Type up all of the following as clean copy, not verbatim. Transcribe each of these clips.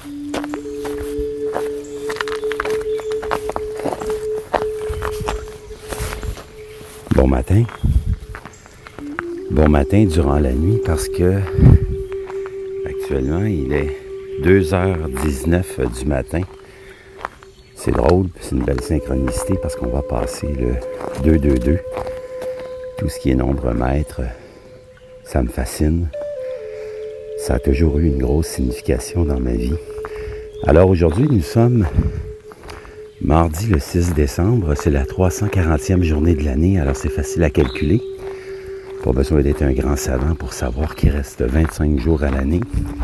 Bon matin. Bon matin durant la nuit parce que actuellement il est 2h19 du matin. C'est drôle, c'est une belle synchronicité parce qu'on va passer le 2-2-2. Tout ce qui est nombre maître, ça me fascine. Ça a toujours eu une grosse signification dans ma vie. Alors aujourd'hui, nous sommes mardi le 6 décembre. C'est la 340e journée de l'année, alors c'est facile à calculer. Pas besoin d'être un grand savant pour savoir qu'il reste 25 jours à l'année.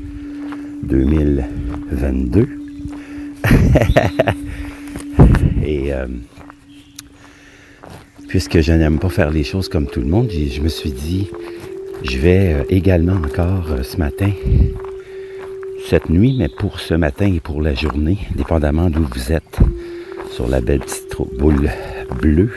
2022. Et puisque je n'aime pas faire les choses comme tout le monde, je me suis dit, je vais également encore ce matin, cette nuit, mais pour ce matin et pour la journée, dépendamment d'où vous êtes, sur la belle petite boule bleue,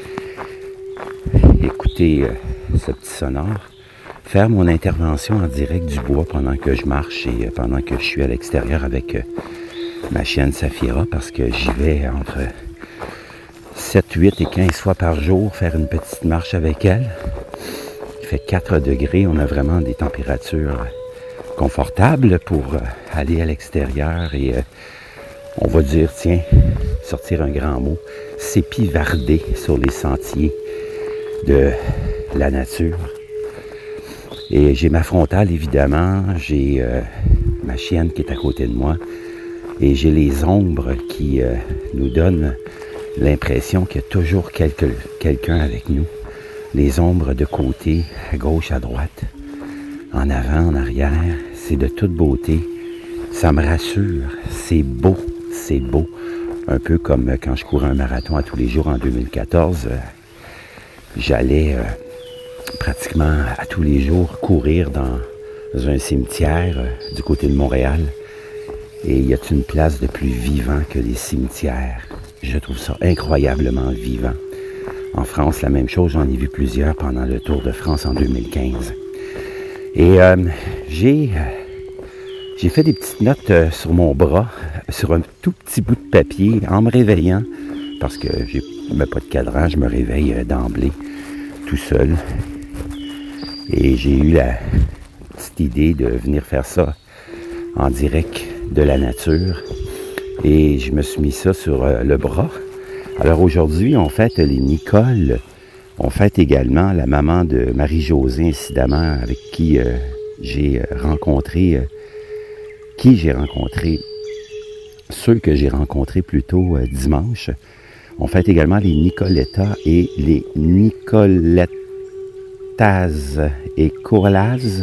écoutez ce petit sonore, faire mon intervention en direct du bois pendant que je marche et pendant que je suis à l'extérieur avec ma chienne Saphira, parce que j'y vais entre 7, 8 et 15 fois par jour faire une petite marche avec elle. Il fait 4 degrés, on a vraiment des températures confortables pour aller à l'extérieur et on va dire, tiens, sortir un grand mot, s'épivarder sur les sentiers de la nature. Et j'ai ma frontale, évidemment, j'ai ma chienne qui est à côté de moi et j'ai les ombres qui nous donnent l'impression qu'il y a toujours quelqu'un avec nous. Les ombres de côté, à gauche, à droite, en avant, en arrière, c'est de toute beauté. Ça me rassure, c'est beau, c'est beau. Un peu comme quand je courais un marathon à tous les jours en 2014, j'allais pratiquement à tous les jours courir dans un cimetière du côté de Montréal. Et y a-t-il une place de plus vivant que les cimetières? Je trouve ça incroyablement vivant. En France, la même chose, j'en ai vu plusieurs pendant le Tour de France en 2015. Et j'ai fait des petites notes sur mon bras, sur un tout petit bout de papier, en me réveillant, parce que j'ai même pas de cadran, je me réveille d'emblée, tout seul. Et j'ai eu la petite idée de venir faire ça en direct de la nature. Et je me suis mis ça sur le bras. Alors aujourd'hui, on fête les Nicole. On fête également la maman de Marie-Josée, incidemment, avec qui j'ai rencontré ceux que j'ai rencontrés plutôt dimanche. On fête également les Nicoletta et les Nicolettaz et Coraz,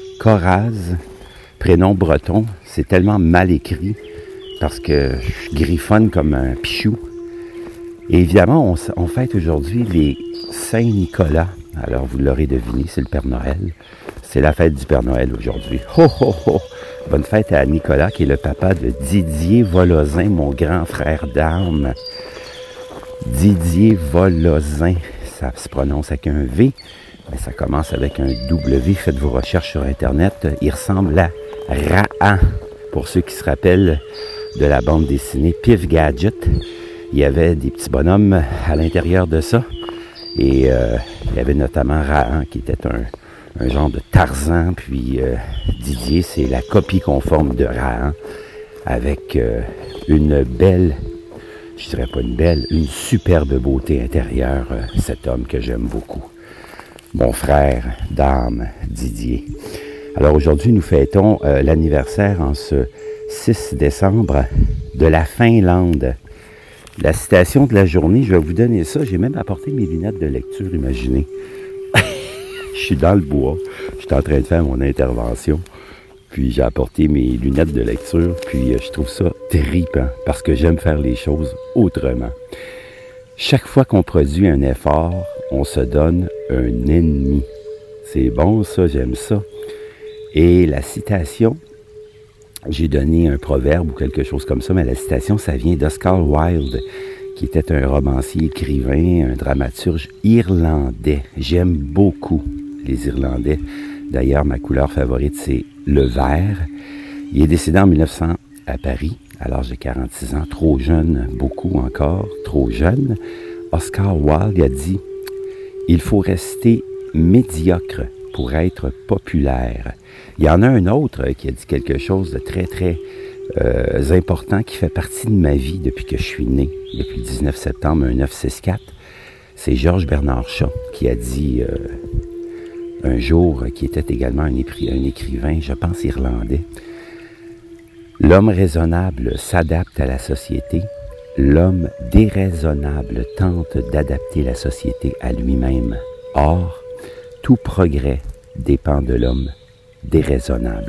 prénom breton. C'est tellement mal écrit parce que je griffonne comme un pichou. Et évidemment, on fête aujourd'hui les Saint-Nicolas. Alors, vous l'aurez deviné, c'est le Père Noël. C'est la fête du Père Noël aujourd'hui. Ho, ho, ho! Bonne fête à Nicolas, qui est le papa de Didier Volozin, mon grand frère d'armes. Didier Volozin, ça se prononce avec un V, mais ça commence avec un W. Faites vos recherches sur Internet. Il ressemble à Rahan, pour ceux qui se rappellent de la bande dessinée Pif Gadget. Il y avait des petits bonhommes à l'intérieur de ça. Et il y avait notamment Rahan, qui était un genre de Tarzan. Puis Didier, c'est la copie conforme de Rahan, avec une belle, je dirais pas une belle, une superbe beauté intérieure. Cet homme que j'aime beaucoup. Mon frère d'âme, Didier. Alors aujourd'hui, nous fêtons l'anniversaire en ce 6 décembre de la Finlande. La citation de la journée, je vais vous donner ça. J'ai même apporté mes lunettes de lecture, imaginez. Je suis dans le bois. Je suis en train de faire mon intervention. Puis j'ai apporté mes lunettes de lecture. Puis je trouve ça trippant parce que j'aime faire les choses autrement. Chaque fois qu'on produit un effort, on se donne un ennemi. C'est bon ça, j'aime ça. Et la citation, j'ai donné un proverbe ou quelque chose comme ça, mais la citation, ça vient d'Oscar Wilde, qui était un romancier, écrivain, un dramaturge irlandais. J'aime beaucoup les Irlandais. D'ailleurs, ma couleur favorite, c'est le vert. Il est décédé en 1900 à Paris, à l'âge de 46 ans, trop jeune, beaucoup encore, trop jeune. Oscar Wilde a dit « Il faut rester médiocre pour être populaire ». Il y en a un autre qui a dit quelque chose de très, très important qui fait partie de ma vie depuis que je suis né, depuis le 19 septembre 1964. C'est Georges Bernard Shaw qui a dit un jour, qui était également un écrivain, je pense irlandais, « L'homme raisonnable s'adapte à la société, l'homme déraisonnable tente d'adapter la société à lui-même. Or, tout progrès dépend de l'homme déraisonnable. »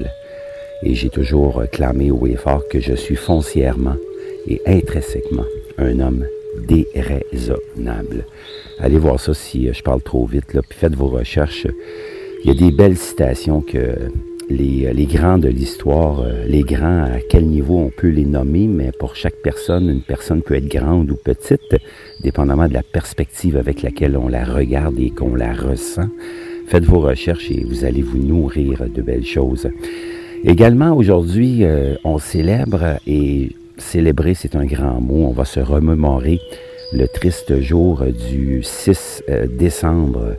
Et j'ai toujours clamé haut et fort que je suis foncièrement et intrinsèquement un homme déraisonnable. Allez voir ça si je parle trop vite, là, puis faites vos recherches. Il y a des belles citations que les grands de l'histoire, les grands, à quel niveau on peut les nommer, mais pour chaque personne, une personne peut être grande ou petite, dépendamment de la perspective avec laquelle on la regarde et qu'on la ressent. Faites vos recherches et vous allez vous nourrir de belles choses. Également, aujourd'hui, on célèbre, et célébrer, c'est un grand mot, on va se remémorer le triste jour du 6 décembre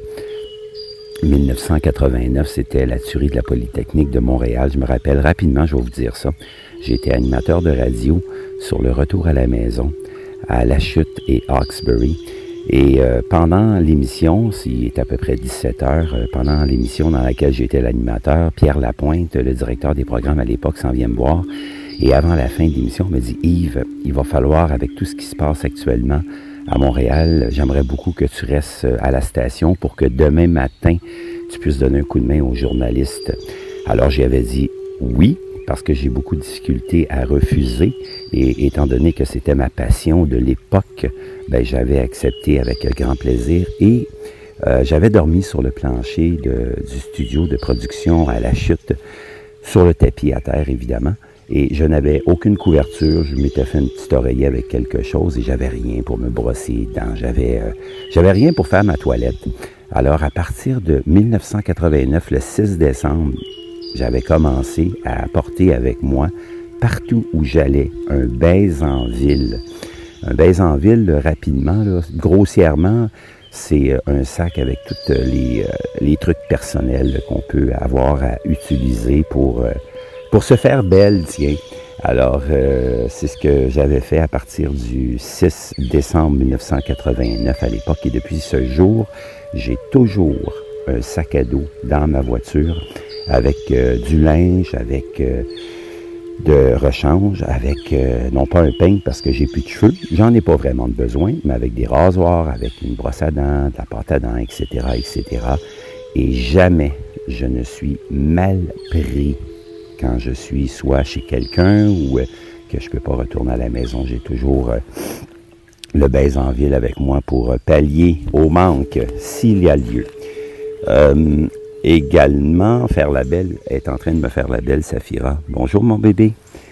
1989, c'était la tuerie de la Polytechnique de Montréal. Je me rappelle rapidement, je vais vous dire ça. J'ai été animateur de radio sur le retour à la maison, à La Chute et Hawkesbury. Et pendant l'émission, il est à peu près 17 heures, pendant l'émission dans laquelle j'étais l'animateur, Pierre Lapointe, le directeur des programmes à l'époque, s'en vient me voir. Et avant la fin de l'émission, il me dit « Yves, il va falloir, avec tout ce qui se passe actuellement à Montréal, j'aimerais beaucoup que tu restes à la station pour que demain matin, tu puisses donner un coup de main aux journalistes. » Alors, j'y avais dit « Oui », parce que j'ai beaucoup de difficultés à refuser. Et étant donné que c'était ma passion de l'époque, ben, j'avais accepté avec grand plaisir. Et j'avais dormi sur le plancher du studio de production à La Chute, sur le tapis à terre, évidemment. Et je n'avais aucune couverture. Je m'étais fait une petite oreiller avec quelque chose et j'avais rien pour me brosser les dents. J'avais rien pour faire ma toilette. Alors, à partir de 1989, le 6 décembre, j'avais commencé à apporter avec moi, partout où j'allais, un baise en ville. Un baise en ville, rapidement, là, grossièrement, c'est un sac avec tous les trucs personnels qu'on peut avoir à utiliser pour se faire belle, tiens. Alors, c'est ce que j'avais fait à partir du 6 décembre 1989 à l'époque. Et depuis ce jour, j'ai toujours un sac à dos dans ma voiture avec du linge, avec de rechange, avec non pas un peigne parce que j'ai plus de cheveux, j'en ai pas vraiment de besoin, mais avec des rasoirs, avec une brosse à dents, de la pâte à dents, etc., etc. Et jamais je ne suis mal pris quand je suis soit chez quelqu'un ou que je peux pas retourner à la maison. J'ai toujours le baise en ville avec moi pour pallier au manque s'il y a lieu. Également, faire la belle, est en train de me faire la belle, Safira. Bonjour mon bébé.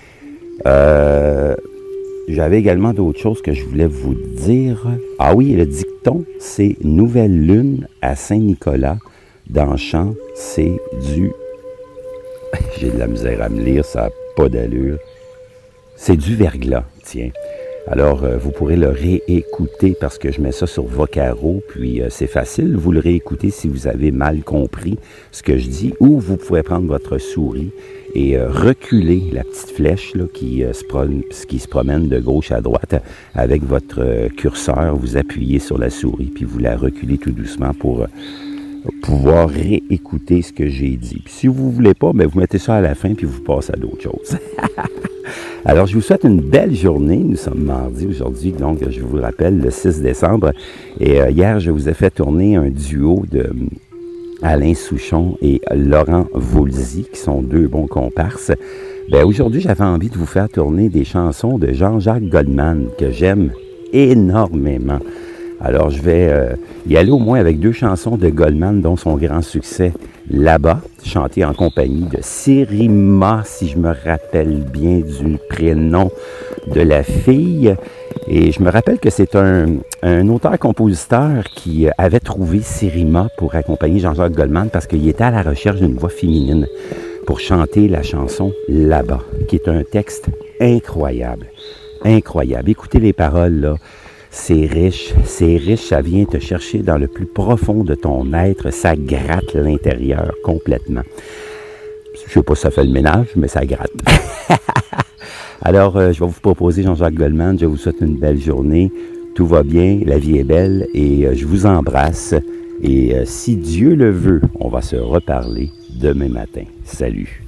J'avais également d'autres choses que je voulais vous dire. Ah oui, le dicton, c'est « Nouvelle lune à Saint-Nicolas, dans Champ, c'est du... » J'ai de la misère à me lire, ça n'a pas d'allure. C'est du verglas, tiens. Alors, vous pourrez le réécouter parce que je mets ça sur Vocaro, puis c'est facile. Vous le réécoutez si vous avez mal compris ce que je dis, ou vous pouvez prendre votre souris et reculer la petite flèche là, qui se promène de gauche à droite avec votre curseur. Vous appuyez sur la souris, puis vous la reculez tout doucement pour pouvoir réécouter ce que j'ai dit. Puis si vous ne voulez pas, bien, vous mettez ça à la fin, puis vous passez à d'autres choses. Alors, je vous souhaite une belle journée. Nous sommes mardi aujourd'hui, donc je vous rappelle, le 6 décembre. Et hier, je vous ai fait tourner un duo de Alain Souchon et Laurent Voulzy, qui sont deux bons comparses. Bien, aujourd'hui, j'avais envie de vous faire tourner des chansons de Jean-Jacques Goldman, que j'aime énormément. Alors, je vais y aller au moins avec deux chansons de Goldman, dont son grand succès, Là-bas, chanté en compagnie de Sirima, si je me rappelle bien du prénom de la fille. Et je me rappelle que c'est un auteur-compositeur qui avait trouvé Sirima pour accompagner Jean-Jacques Goldman parce qu'il était à la recherche d'une voix féminine pour chanter la chanson Là-bas, qui est un texte incroyable. Incroyable. Écoutez les paroles, là. C'est riche, ça vient te chercher dans le plus profond de ton être, ça gratte l'intérieur complètement. Je sais pas si ça fait le ménage, mais ça gratte. Alors, je vais vous proposer Jean-Jacques Goldman, je vous souhaite une belle journée, tout va bien, la vie est belle et je vous embrasse. Et si Dieu le veut, on va se reparler demain matin. Salut!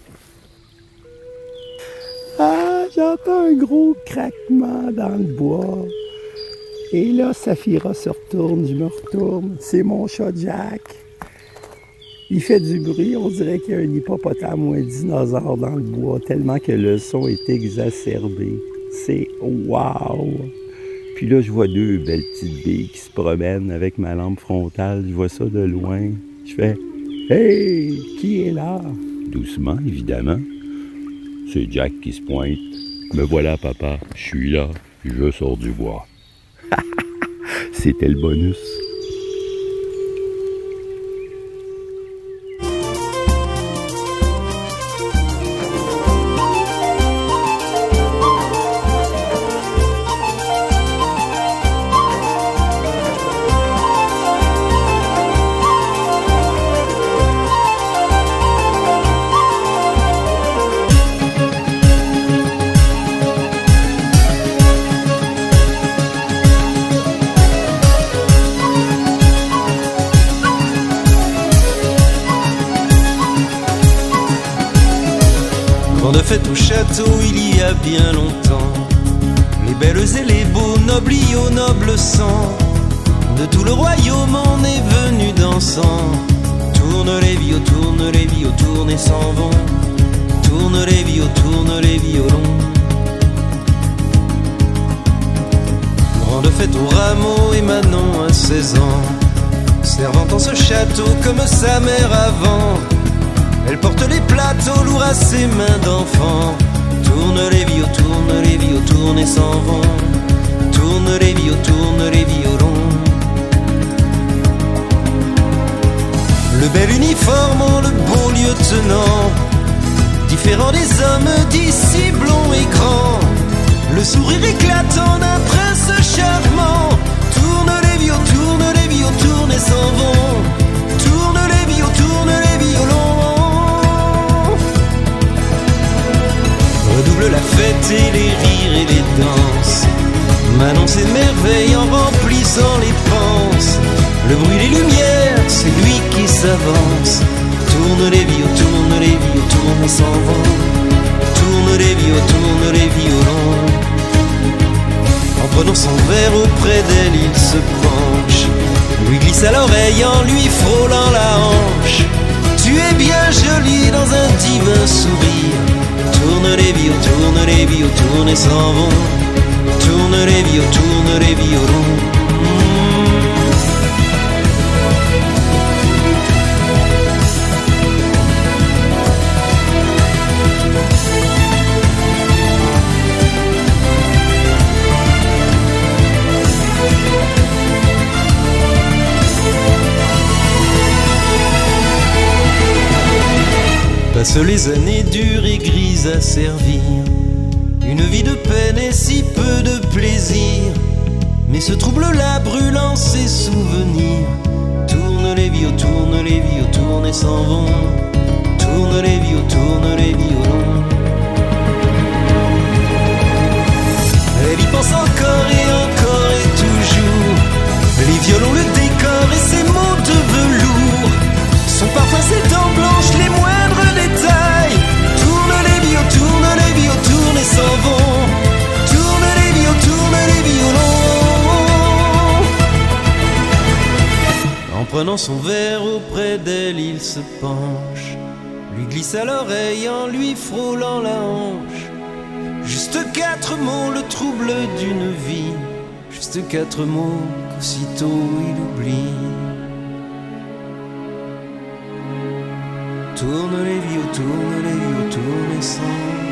Ah, j'entends un gros craquement dans le bois. Et là, Saphira se retourne, je me retourne. C'est mon chat Jack. Il fait du bruit, on dirait qu'il y a un hippopotame ou un dinosaure dans le bois, tellement que le son est exacerbé. C'est wow! Puis là, je vois deux belles petites billes qui se promènent avec ma lampe frontale. Je vois ça de loin. Je fais « Hey! Qui est là? » Doucement, évidemment. C'est Jack qui se pointe. « Me voilà, papa. Je suis là. Je sors du bois. » C'était le bonus. Grande fête au château il y a bien longtemps. Les belles et les beaux, nobles y au noble sang. De tout le royaume on est venu dansant. Tourne les vios, tourne et s'en vont. Tourne les vios, tourne les violons. Grande fête au rameau et Manon à 16 ans. Servant en ce château comme sa mère avant. Elle porte les plateaux lourds à ses mains d'enfant. Tourne les vios, tourne et s'en vont. Tourne les vios, tourne les violons. Le bel uniforme, le beau lieutenant, différent des hommes d'ici blonds et grands. Le sourire éclatant d'un prince charmant. Tourne les vios, tourne et s'en vont. Tourne les vios, tourne les violons. Redouble la fête et les rires et les danses. Manon s'émerveille en remplissant les panses. Le bruit des lumières, c'est lui qui s'avance. Tourne les vios, tourne et s'en vont. Tourne les vios, tourne les violons. En prenant son verre auprès d'elle, il se penche. Lui glisse à l'oreille en lui frôlant la hanche. Tu es bien jolie dans un divin sourire. Tourne les vios, tourne et s'en vont. Tourne les vios, tourne les violons. Passent les années dures et grises à servir. Une vie de peine et si peu de plaisir. Mais ce trouble-là brûlant ses souvenirs. Tourne les vios, tourne et s'en vont. Tourne les vios, tourne les violons. Elle y pense encore et toujours. Les violons, le décor et ses mots de velours. Son parfum, ses dents blanches, les moindres détails. Tourne les vios, tourne et s'en vont. Tourne les vios, tourne les violons. En prenant son verre auprès d'elle, il se penche. Lui glisse à l'oreille en lui frôlant la hanche. Juste 4 mots, le trouble d'une vie. Juste 4 mots qu'aussitôt il oublie. Tourne les vios, tourne et s'en vont.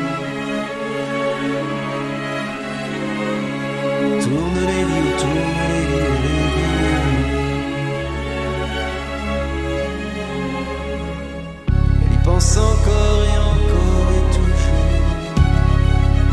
Tourne les vios, tourne les vios. Elle y pense encore et toujours.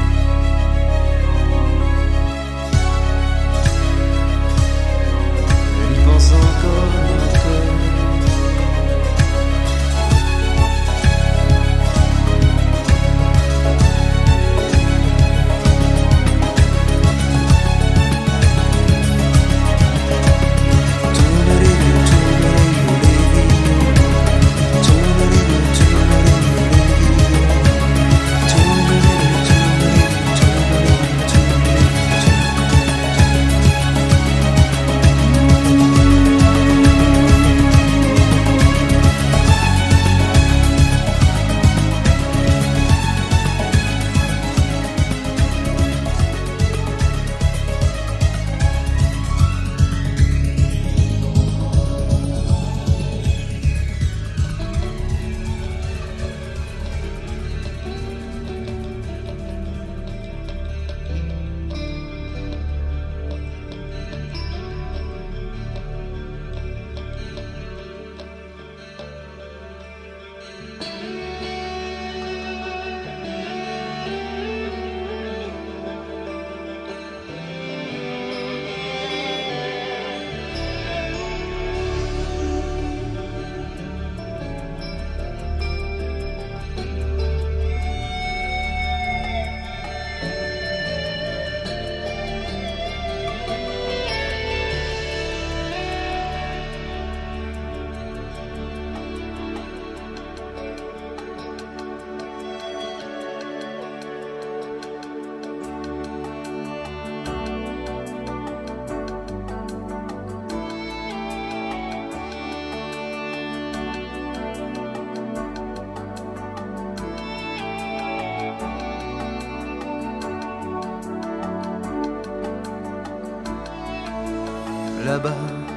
là-bas.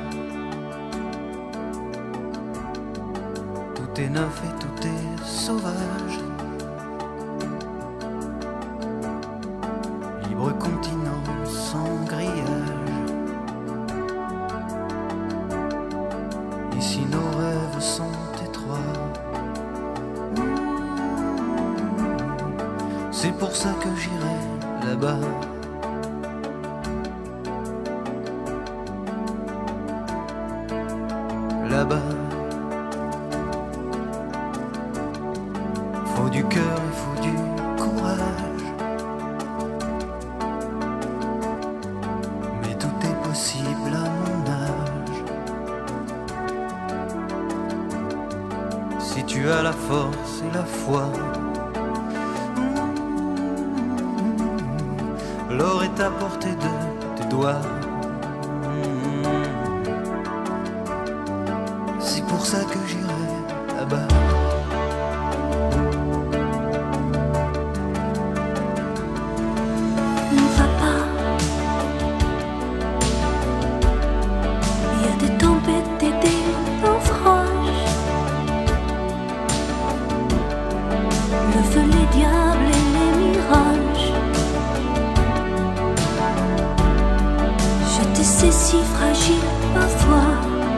Tout est neuf et tout est sauvage. Libre continent sans grillage. Ici nos rêves sont étroits. C'est pour ça que j'irai là-bas. Là-bas, faut du cœur et faut du courage. Mais tout est possible à mon âge. Si tu as la force et la foi, l'or est à portée de tes doigts. C'est pour ça que j'irai là-bas. Ne va pas. Il y a des tempêtes et des naufrages. Le feu, les diables et les mirages. Je te sais si fragile parfois.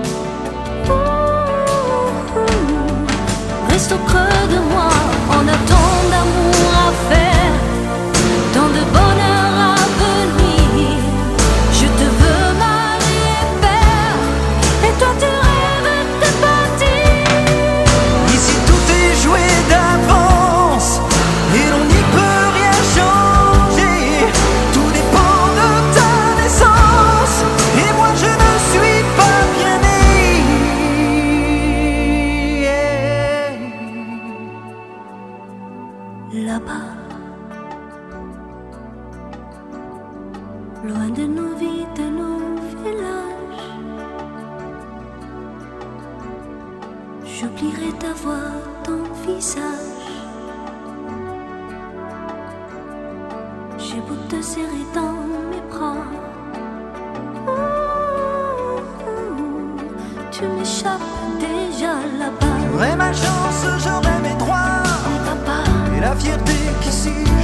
Reste au creux de moi, on a tant d'amour à faire, tant de bonheur à venir. Je te veux mari et père, et toi tu rêves de partir. Ici tout est joué d'avance, et l'on n'y peut rien changer. Tout dépend de ta naissance, et moi je ne suis pas bien né. Là-bas, loin de nos vies, de nos villages, j'oublierai ta voix, ton visage. J'ai beau te serrer dans mes bras, tu m'échappes déjà là-bas. J'aurai ma chance, j'aurai mes droits, Ne va pas. et la fierté qu'ici